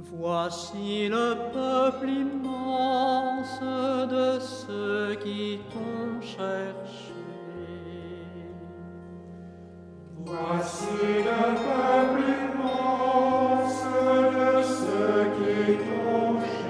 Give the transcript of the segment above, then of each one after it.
Voici le peuple immense de ceux qui t'ont cherché. Voici le peuple immense de ceux qui t'ont cherché.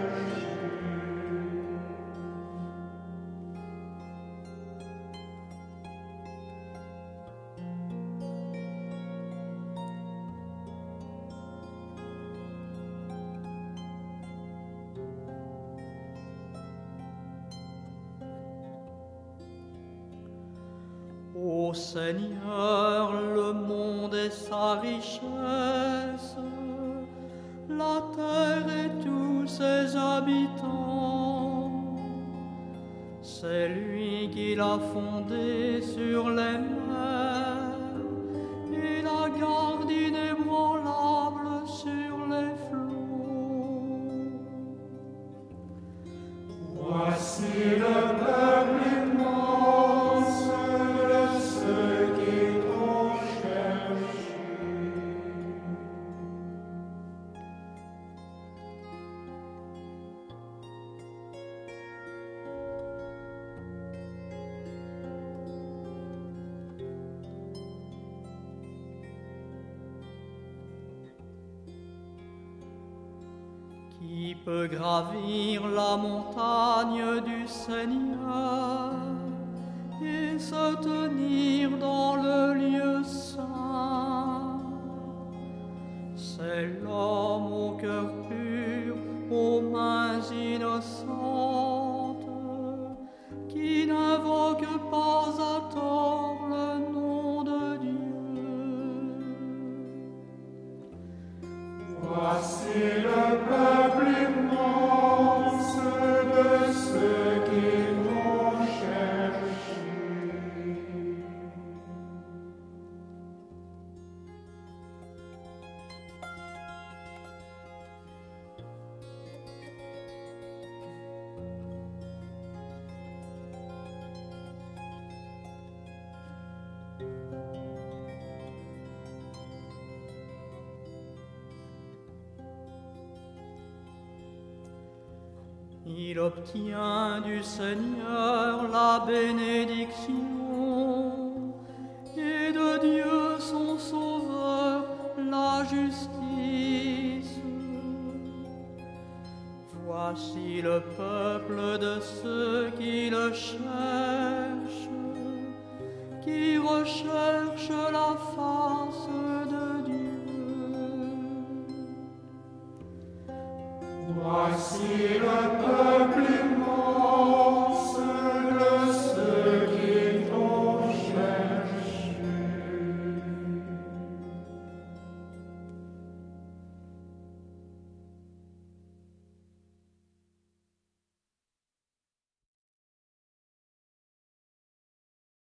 Ô Seigneur, le monde et sa richesse, la terre et tous ses habitants. C'est lui qui l'a fondée sur les mers et la garde inébranlable sur les flots. Voici le peuple immense de ceux qui t'ont cherché. Qui peut gravir la montagne du Seigneur et se tenir dans le lieu saint? C'est l'homme au cœur pur, aux mains innocentes, qui n'invoque pas à tort le nom de Dieu. Voici le peuple immense de ceux qui t'ont cherché. Il obtient du Seigneur la bénédiction et de Dieu son Sauveur la justice. Voici le peuple de ceux qui le cherchent, qui recherchent la face de Dieu. Voici le peuple